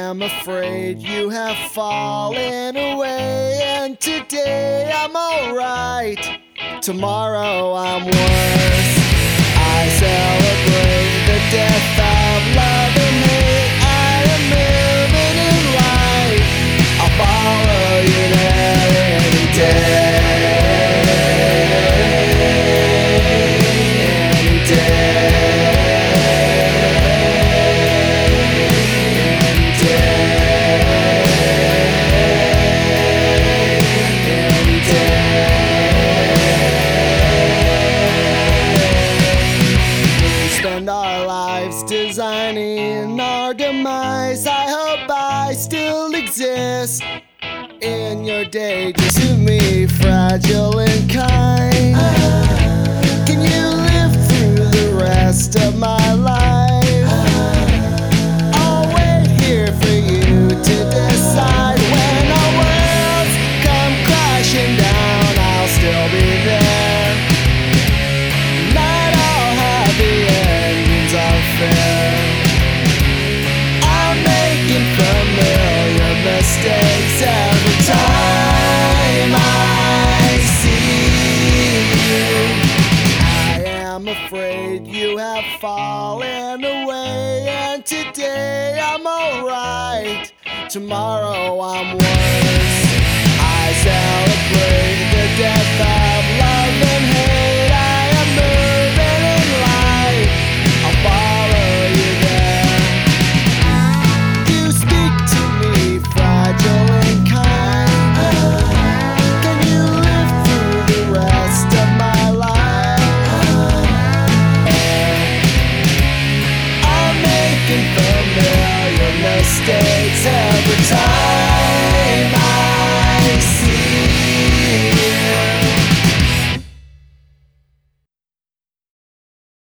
am afraid you have fallen away, and today I'm alright, tomorrow I'm worse. I celebrate the death of love and hate. I am moving in light, I'll follow you there any day. Spend our lives designing our demise. I hope I still exist in your day. Just to me, fragile and kind. Can you live through the rest of my life? I'll wait here for you to decide. When our worlds come crashing down, I'll still be there. Not all happy endings are fair. I'm making familiar mistakes every time I see you. I am afraid you have fallen away, and today I'm alright, tomorrow I'm worse. I celebrate the death of love and hate. I am moving in light, I'll follow you there. You speak to me, fragile and kind. Can you live through the rest of my life? I'm making familiar mistakes every time